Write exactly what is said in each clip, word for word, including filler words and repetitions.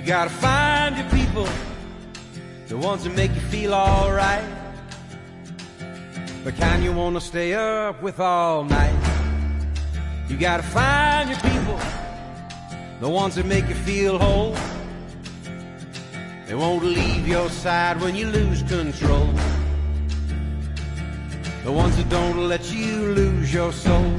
gotta find your people, the ones that make you feel alright, the kind you wanna stay up with all night. You gotta find your people, the ones that make you feel whole. They won't leave your side when you lose control. The ones that don't let you lose your soul.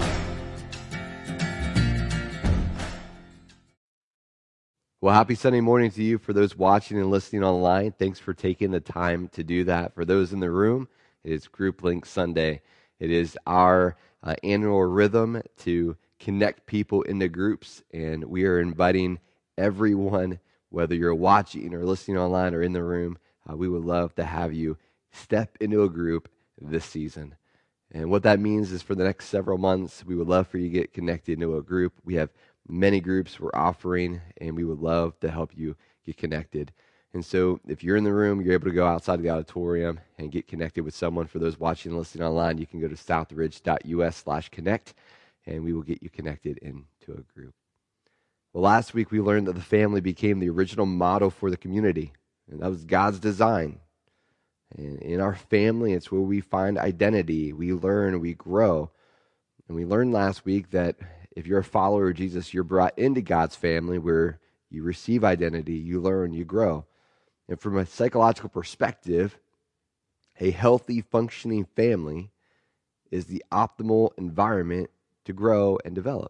Well, happy Sunday morning to you. For those watching and listening online, thanks for taking the time to do that. For those in the room, it is Group Link Sunday. It is our uh, annual rhythm to connect people into groups, and we are inviting everyone, whether you're watching or listening online or in the room, uh, we would love to have you step into a group this season. And what that means is for the next several months, we would love for you to get connected into a group. We have many groups we're offering, and we would love to help you get connected. And so if you're in the room, you're able to go outside of the auditorium and get connected with someone. For those watching and listening online, you can go to southridge.us slash connect, and we will get you connected into a group. Well, last week we learned that the family became the original model for the community, and that was God's design. And in our family, it's where we find identity, we learn, we grow. And we learned last week that if you're a follower of Jesus, you're brought into God's family where you receive identity, you learn, you grow. And from a psychological perspective, a healthy, functioning family is the optimal environment to grow and develop.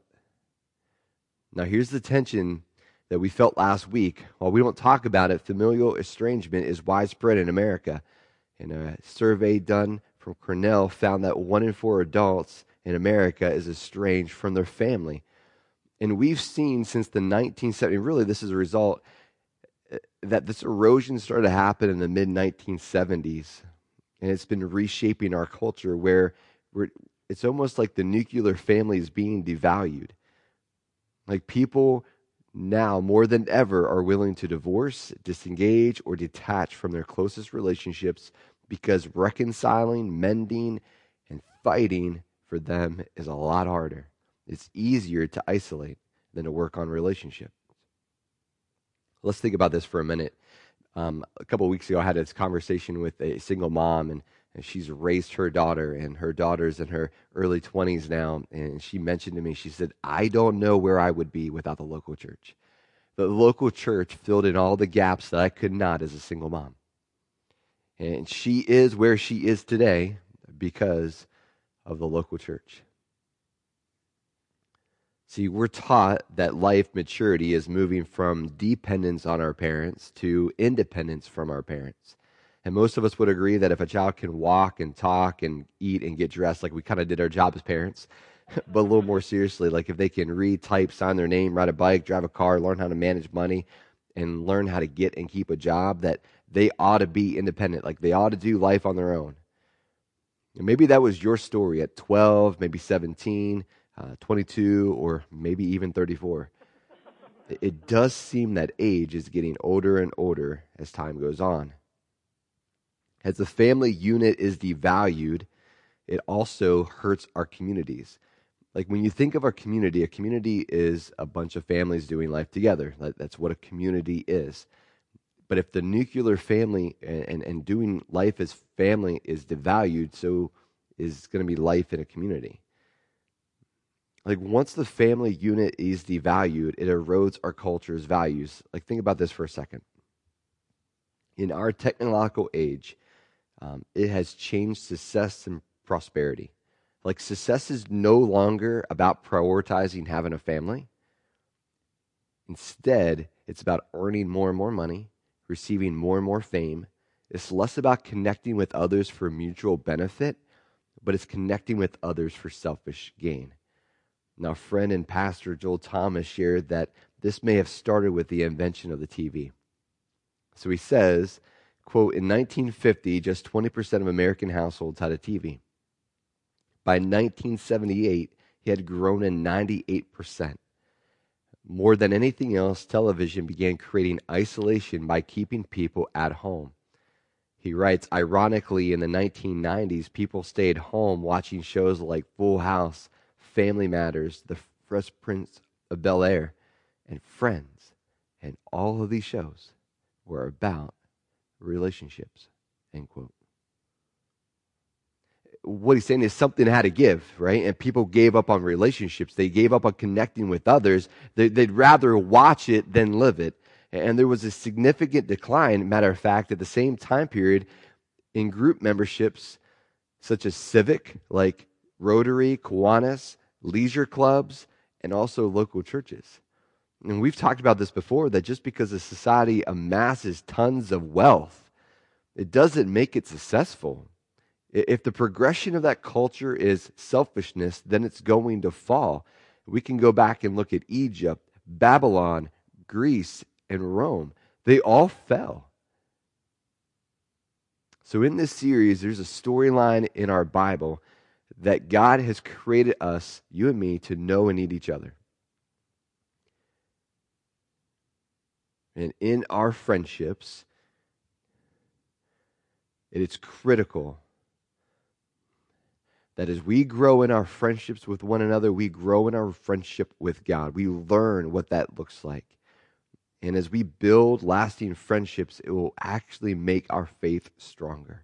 Now, here's the tension that we felt last week. While we don't talk about it, familial estrangement is widespread in America. And a survey done from Cornell found that one in four adults in America is estranged from their family. And we've seen since the nineteen seventies, really this is a result, that this erosion started to happen in the mid nineteen seventies. And it's been reshaping our culture where we're, it's almost like the nuclear family is being devalued. Like people now more than ever are willing to divorce, disengage, or detach from their closest relationships because reconciling, mending, and fighting for them is a lot harder. It's easier to isolate than to work on relationships. Let's think about this for a minute. Um, a couple of weeks ago, I had this conversation with a single mom, and, and she's raised her daughter, and her daughter's in her early twenties now, and she mentioned to me, she said, I don't know where I would be without the local church. The local church filled in all the gaps that I could not as a single mom. And she is where she is today because of the local church. See, we're taught that life maturity is moving from dependence on our parents to independence from our parents. And most of us would agree that if a child can walk and talk and eat and get dressed, like we kind of did our job as parents, but a little more seriously, like if they can read, type, sign their name, ride a bike, drive a car, learn how to manage money, and learn how to get and keep a job, that they ought to be independent. Like they ought to do life on their own. And maybe that was your story at twelve, maybe seventeen, uh, twenty-two, or maybe even thirty-four. It does seem that age is getting older and older as time goes on. As the family unit is devalued, it also hurts our communities. Like when you think of our community, a community is a bunch of families doing life together. That's what a community is. But if the nuclear family and, and, and doing life as family is devalued, so is going to be life in a community. Like once the family unit is devalued, it erodes our culture's values. Like think about this for a second. In our technological age, um, it has changed success and prosperity. Like success is no longer about prioritizing having a family. Instead, it's about earning more and more money, receiving more and more fame. It's less about connecting with others for mutual benefit, but it's connecting with others for selfish gain. Now, friend and pastor Joel Thomas shared that this may have started with the invention of the T V. So he says, quote, in nineteen fifty, just twenty percent of American households had a T V. By nineteen seventy-eight, he had grown to ninety-eight percent. More than anything else, television began creating isolation by keeping people at home. He writes, ironically, in the nineteen nineties, people stayed home watching shows like Full House, Family Matters, The Fresh Prince of Bel-Air, and Friends. And all of these shows were about relationships, end quote. What he's saying is something had to give, right? And people gave up on relationships. They gave up on connecting with others. They, they'd rather watch it than live it. And there was a significant decline, matter of fact, at the same time period in group memberships such as civic, like Rotary, Kiwanis, leisure clubs, and also local churches. And we've talked about this before, that just because a society amasses tons of wealth, it doesn't make it successful. If the progression of that culture is selfishness, then it's going to fall. We can go back and look at Egypt, Babylon, Greece, and Rome. They all fell. So in this series, there's a storyline in our Bible that God has created us, you and me, to know and need each other. And in our friendships, it is critical that as we grow in our friendships with one another, we grow in our friendship with God. We learn what that looks like. And as we build lasting friendships, it will actually make our faith stronger.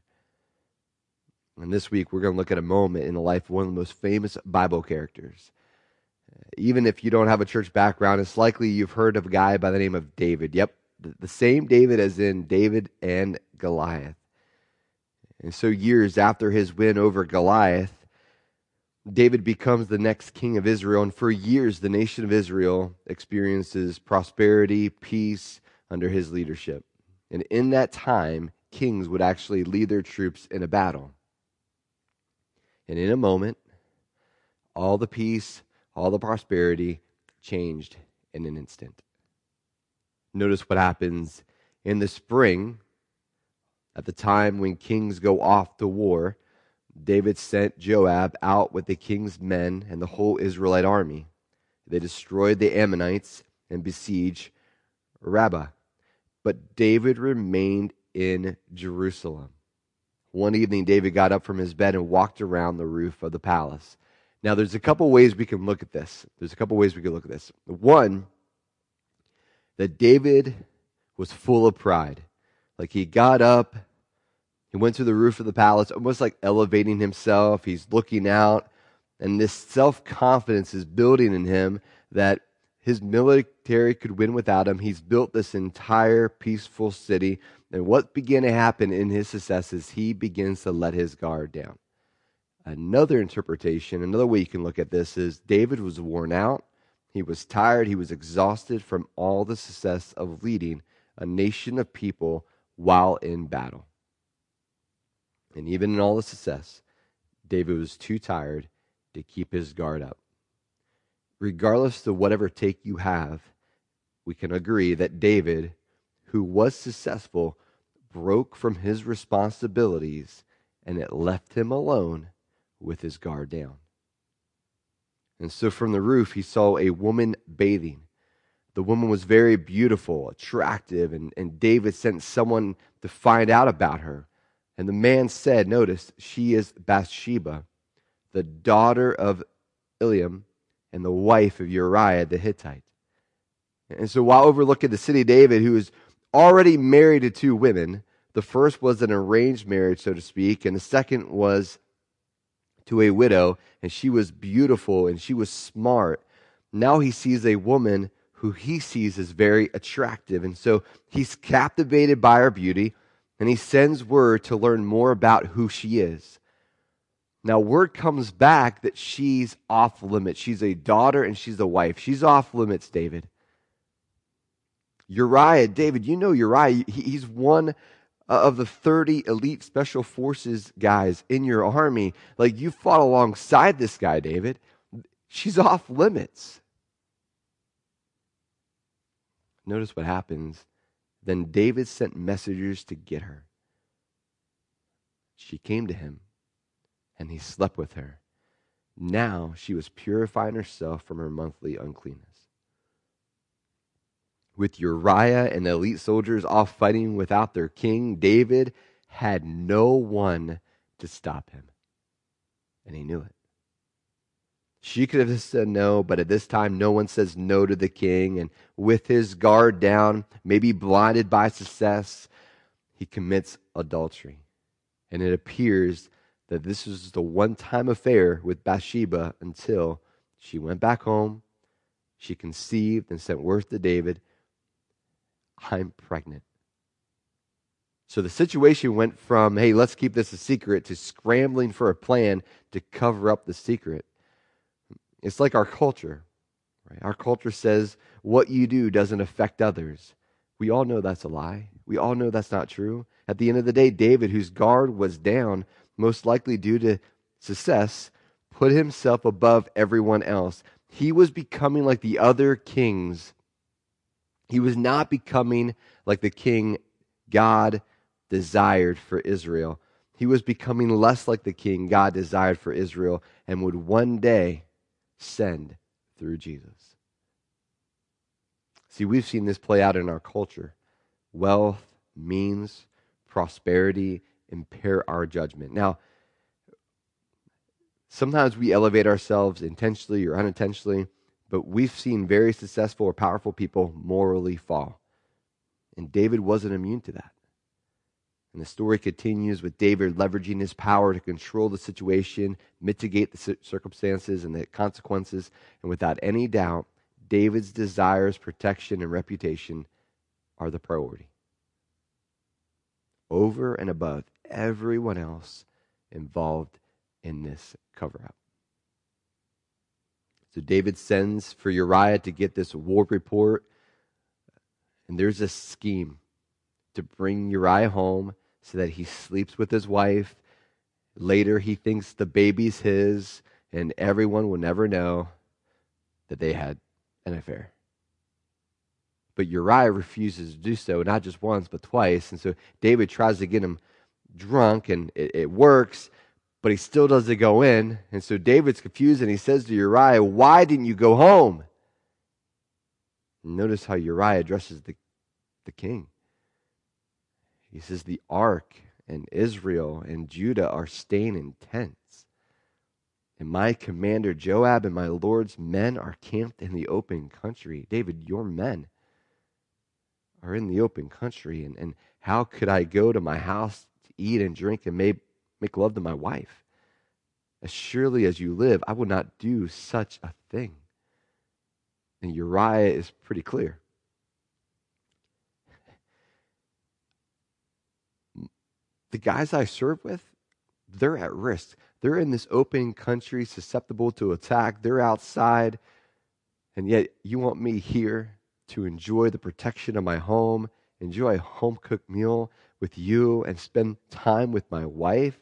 And this week, we're going to look at a moment in the life of one of the most famous Bible characters. Even if you don't have a church background, it's likely you've heard of a guy by the name of David. Yep, the same David as in David and Goliath. And so years after his win over Goliath, David becomes the next king of Israel, and for years the nation of Israel experiences prosperity, peace under his leadership. And in that time, kings would actually lead their troops in a battle. And in a moment, all the peace, all the prosperity changed in an instant. Notice what happens in the spring, at the time when kings go off to war. David sent Joab out with the king's men and the whole Israelite army. They destroyed the Ammonites and besieged Rabbah. But David remained in Jerusalem. One evening, David got up from his bed and walked around the roof of the palace. Now, there's a couple ways we can look at this. There's a couple ways we can look at this. One, that David was full of pride. Like he got up, he went to the roof of the palace, almost like elevating himself. He's looking out, and this self-confidence is building in him that his military could win without him. He's built this entire peaceful city, and what began to happen in his success is he begins to let his guard down. Another interpretation, another way you can look at this is David was worn out, he was tired, he was exhausted from all the success of leading a nation of people while in battle. And even in all the success, David was too tired to keep his guard up. Regardless of whatever take you have, we can agree that David, who was successful, broke from his responsibilities, and it left him alone with his guard down. And so from the roof, he saw a woman bathing. The woman was very beautiful, attractive, and, and David sent someone to find out about her. And the man said, notice, she is Bathsheba, the daughter of Eliam and the wife of Uriah the Hittite. And so while overlooking the city of David, who was already married to two women, the first was an arranged marriage, so to speak, and the second was to a widow, and she was beautiful and she was smart. Now he sees a woman who he sees as very attractive, and so he's captivated by her beauty, and he sends word to learn more about who she is. Now, word comes back that she's off limits. She's a daughter and she's a wife. She's off limits, David. Uriah, David, you know Uriah. He, he's one of the thirty elite special forces guys in your army. Like, you fought alongside this guy, David. She's off limits. Notice what happens. Then David sent messengers to get her. She came to him, and he slept with her. Now she was purifying herself from her monthly uncleanness. With Uriah and the elite soldiers off fighting without their king, David had no one to stop him. And he knew it. She could have said no, but at this time, no one says no to the king. And with his guard down, maybe blinded by success, he commits adultery. And it appears that this was the one-time affair with Bathsheba until she went back home, she conceived and sent word to David, I'm pregnant. So the situation went from, hey, let's keep this a secret, to scrambling for a plan to cover up the secret. It's like our culture, right? Our culture says what you do doesn't affect others. We all know that's a lie. We all know that's not true. At the end of the day, David, whose guard was down, most likely due to success, put himself above everyone else. He was becoming like the other kings. He was not becoming like the king God desired for Israel. He was becoming less like the king God desired for Israel and would one day send through Jesus. See, we've seen this play out in our culture. Wealth, means, prosperity impair our judgment. Now, sometimes we elevate ourselves intentionally or unintentionally, but we've seen very successful or powerful people morally fall. And David wasn't immune to that. And the story continues with David leveraging his power to control the situation, mitigate the circumstances and the consequences. And without any doubt, David's desires, protection, and reputation are the priority, over and above everyone else involved in this cover-up. So David sends for Uriah to get this war report. And there's a scheme to bring Uriah home so that he sleeps with his wife. Later, he thinks the baby's his, and everyone will never know that they had an affair. But Uriah refuses to do so, not just once, but twice. And so David tries to get him drunk, and it, it works, but he still doesn't go in. And so David's confused, and he says to Uriah, why didn't you go home? And notice how Uriah addresses the, the king. He says, the ark and Israel and Judah are staying in tents. And my commander Joab and my Lord's men are camped in the open country. David, your men are in the open country. And, and how could I go to my house to eat and drink and make, make love to my wife? As surely as you live, I will not do such a thing. And Uriah is pretty clear. The guys I serve with, they're at risk. They're in this open country, susceptible to attack. They're outside. And yet you want me here to enjoy the protection of my home, enjoy a home-cooked meal with you, and spend time with my wife?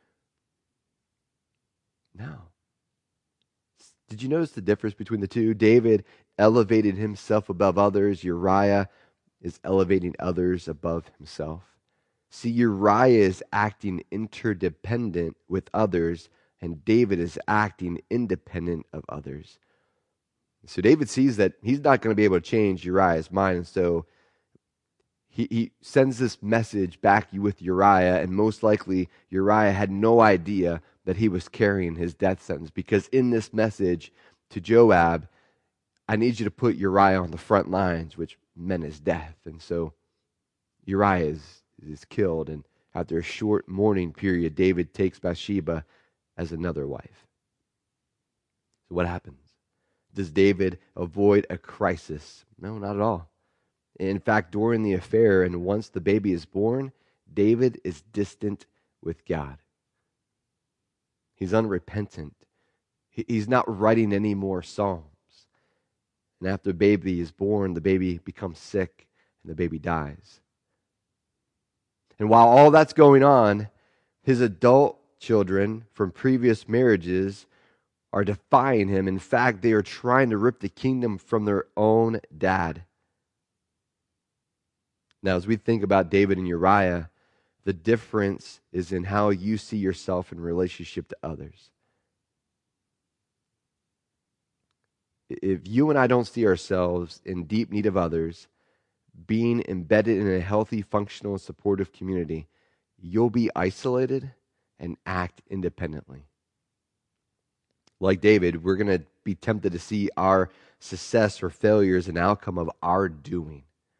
No. Did you notice the difference between the two? David elevated himself above others. Uriah is elevating others above himself. See, Uriah is acting interdependent with others, and David is acting independent of others. So David sees that he's not going to be able to change Uriah's mind, and so he, he sends this message back with Uriah, and most likely Uriah had no idea that he was carrying his death sentence, because in this message to Joab, I need you to put Uriah on the front lines, which meant his death. And so Uriah is is killed, and after a short mourning period, David takes Bathsheba as another wife. So what happens? Does David avoid a crisis? No, not at all. In fact, during the affair and once the baby is born, David is distant with God. He's unrepentant. He's not writing any more psalms. And after the baby is born, the baby becomes sick and the baby dies. And while all that's going on, his adult children from previous marriages are defying him. In fact, they are trying to rip the kingdom from their own dad. Now, as we think about David and Uriah, the difference is in how you see yourself in relationship to others. If you and I don't see ourselves in deep need of others, being embedded in a healthy, functional, and supportive community, you'll be isolated and act independently. Like David, we're going to be tempted to see our success or failure as an outcome of our doing.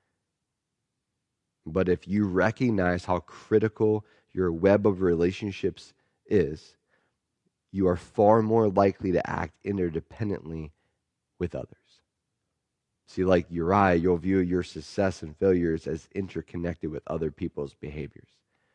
But if you recognize how critical your web of relationships is, you are far more likely to act interdependently with others. See, like Uriah, you'll view your success and failures as interconnected with other people's behaviors.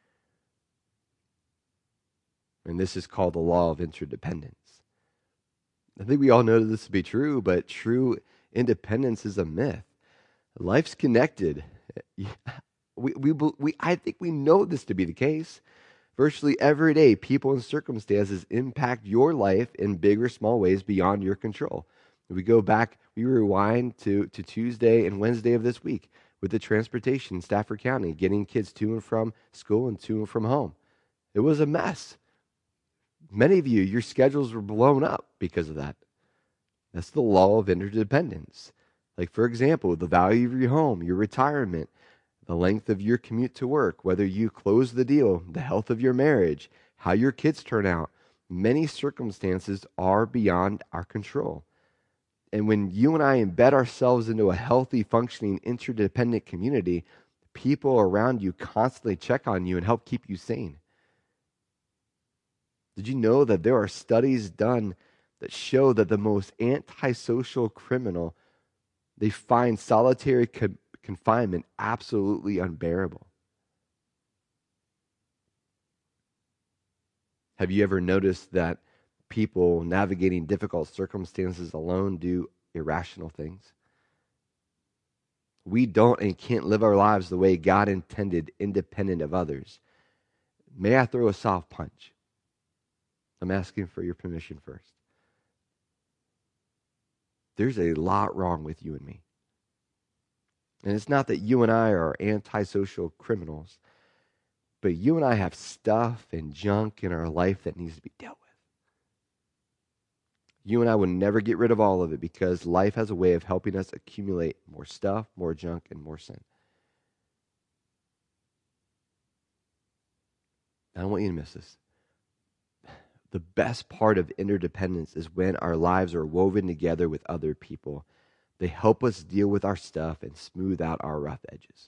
And this is called the law of interdependence. I think we all know this to be true, but true independence is a myth. Life's connected. We, we, we, I think we know this to be the case. Virtually every day, people and circumstances impact your life in big or small ways beyond your control. If we go back, we rewind to, to Tuesday and Wednesday of this week with the transportation in Stafford County, getting kids to and from school and to and from home. It was a mess. Many of you, your schedules were blown up because of that. That's the law of interdependence. Like, for example, the value of your home, your retirement, the length of your commute to work, whether you close the deal, the health of your marriage, how your kids turn out. Many circumstances are beyond our control. And when you and I embed ourselves into a healthy, functioning, interdependent community, people around you constantly check on you and help keep you sane. Did you know that there are studies done that show that the most antisocial criminal, they find solitary co- confinement absolutely unbearable? Have you ever noticed that people navigating difficult circumstances alone do irrational things? We don't and can't live our lives the way God intended, independent of others. May I throw a soft punch? I'm asking for your permission first. There's a lot wrong with you and me. And it's not that you and I are antisocial criminals, but you and I have stuff and junk in our life that needs to be dealt with. You and I will never get rid of all of it because life has a way of helping us accumulate more stuff, more junk, and more sin. I don't want you to miss this. The best part of interdependence is when our lives are woven together with other people. They help us deal with our stuff and smooth out our rough edges.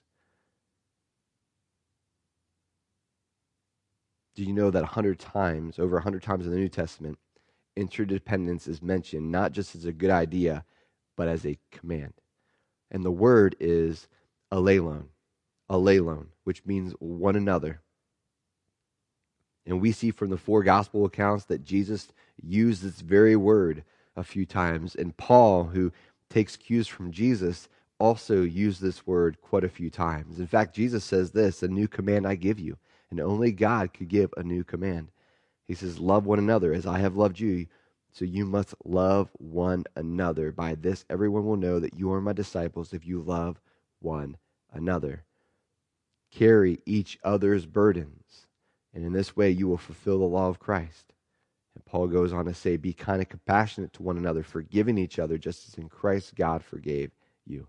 Do you know that a hundred times, over a hundred times in the New Testament, interdependence is mentioned not just as a good idea, but as a command? And the word is alelon, alelon, which means one another. And we see from the four gospel accounts that Jesus used this very word a few times. And Paul, who takes cues from Jesus, also used this word quite a few times. In fact, Jesus says this, "A new command I give you." And only God could give a new command. He says, "Love one another as I have loved you, so you must love one another. By this everyone will know that you are my disciples if you love one another." Carry each other's burdens. And in this way, you will fulfill the law of Christ. And Paul goes on to say, be kind and compassionate to one another, forgiving each other, just as in Christ God forgave you.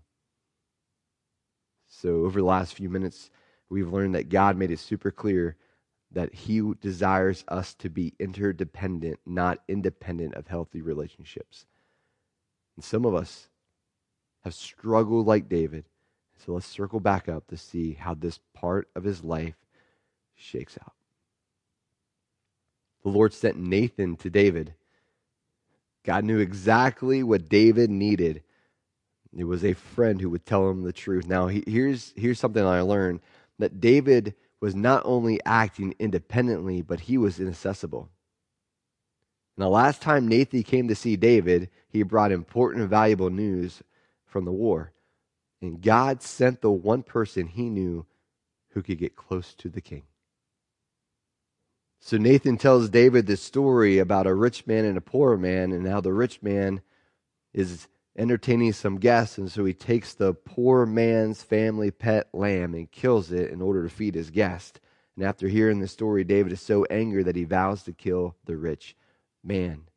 So over the last few minutes, we've learned that God made it super clear that he desires us to be interdependent, not independent of healthy relationships. And some of us have struggled like David. So let's circle back up to see how this part of his life shakes out. The Lord sent Nathan to David. God knew exactly what David needed. It was a friend who would tell him the truth. Now, here's, here's something I learned, that David was not only acting independently, but he was inaccessible. And the last time Nathan came to see David, he brought important and valuable news from the war. And God sent the one person he knew who could get close to the king. So Nathan tells David this story about a rich man and a poor man, and how the rich man is entertaining some guests, and so he takes the poor man's family pet lamb and kills it in order to feed his guest. And after hearing the story, David is so angry that he vows to kill the rich man.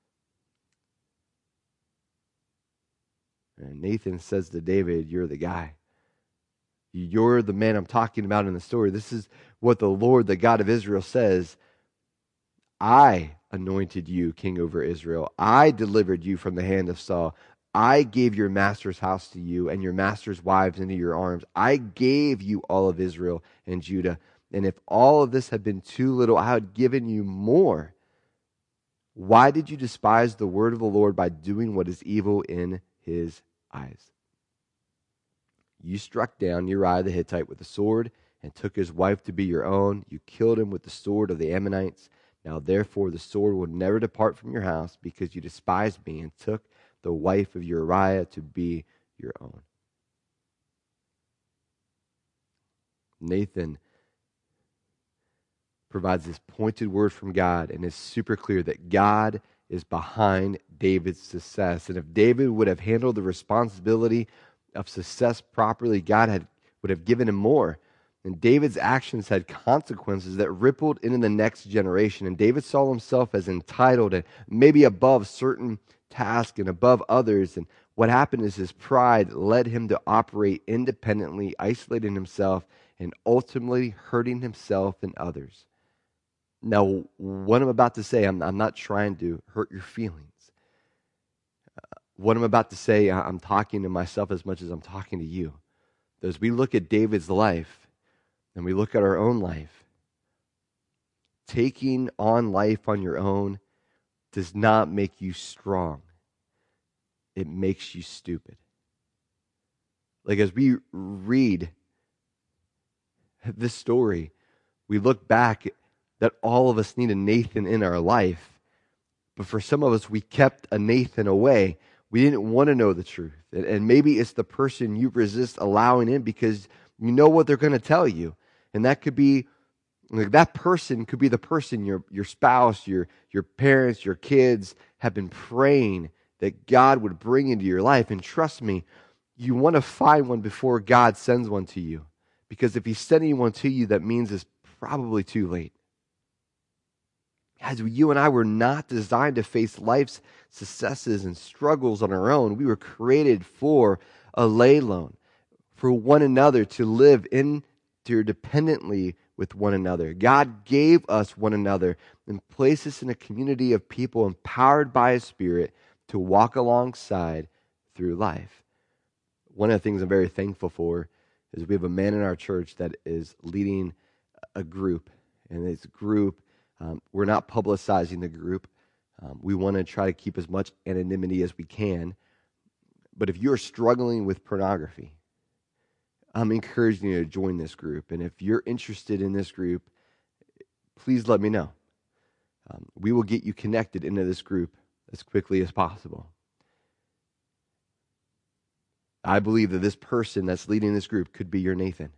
And Nathan says to David, "You're the guy. You're the man I'm talking about in the story. This is what the Lord, the God of Israel, says. I anointed you king over Israel. I delivered you from the hand of Saul. I gave your master's house to you and your master's wives into your arms. I gave you all of Israel and Judah. And if all of this had been too little, I had given you more. Why did you despise the word of the Lord by doing what is evil in his eyes? You struck down Uriah the Hittite with a sword and took his wife to be your own. You killed him with the sword of the Ammonites. Now therefore the sword will never depart from your house, because you despised me and took the wife of Uriah to be your own. Nathan provides this pointed word from God, and it's super clear that God is behind David's success. And if David would have handled the responsibility of success properly, God had would have given him more. And David's actions had consequences that rippled into the next generation. And David saw himself as entitled and maybe above certain tasks and above others. And what happened is his pride led him to operate independently, isolating himself, and ultimately hurting himself and others. Now, what I'm about to say, I'm, I'm not trying to hurt your feelings. Uh, what I'm about to say, I'm talking to myself as much as I'm talking to you. As we look at David's life, and we look at our own life, taking on life on your own does not make you strong. It makes you stupid. Like, as we read this story, we look back that all of us need a Nathan in our life. But for some of us, we kept a Nathan away. We didn't want to know the truth. And, and maybe it's the person you resist allowing in because you know what they're going to tell you. And that could be, like, that person could be the person your, your spouse, your, your parents, your kids have been praying that God would bring into your life. And trust me, you want to find one before God sends one to you. Because if he's sending one to you, that means it's probably too late. As you and I were not designed to face life's successes and struggles on our own. We were created for a lay loan, for one another, to live interdependently with one another. God gave us one another and placed us in a community of people empowered by His Spirit to walk alongside through life. One of the things I'm very thankful for is we have a man in our church that is leading a group, and this group, Um, we're not publicizing the group. Um, we want to try to keep as much anonymity as we can. But if you're struggling with pornography, I'm encouraging you to join this group. And if you're interested in this group, please let me know. Um, we will get you connected into this group as quickly as possible. I believe that this person that's leading this group could be your Nathan.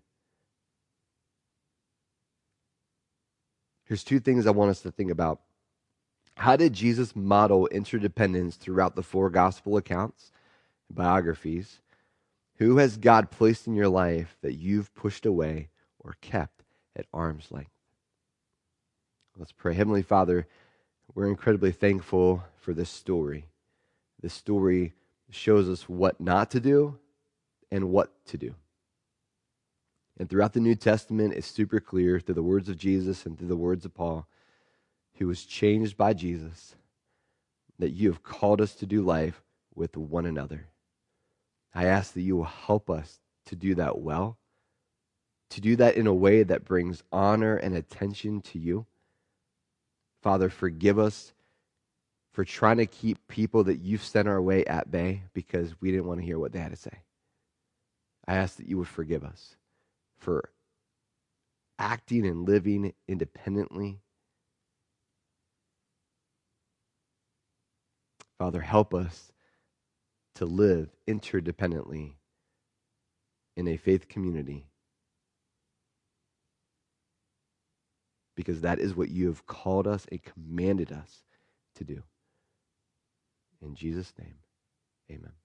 Here's two things I want us to think about. How did Jesus model interdependence throughout the four gospel accounts, biographies? Who has God placed in your life that you've pushed away or kept at arm's length? Let's pray. Heavenly Father, we're incredibly thankful for this story. This story shows us what not to do and what to do. And throughout the New Testament, it's super clear through the words of Jesus and through the words of Paul, who was changed by Jesus, that you have called us to do life with one another. I ask that you will help us to do that well, to do that in a way that brings honor and attention to you. Father, forgive us for trying to keep people that you've sent our way at bay because we didn't want to hear what they had to say. I ask that you would forgive us for acting and living independently. Father, help us to live interdependently in a faith community, because that is what you have called us and commanded us to do. In Jesus' name, amen.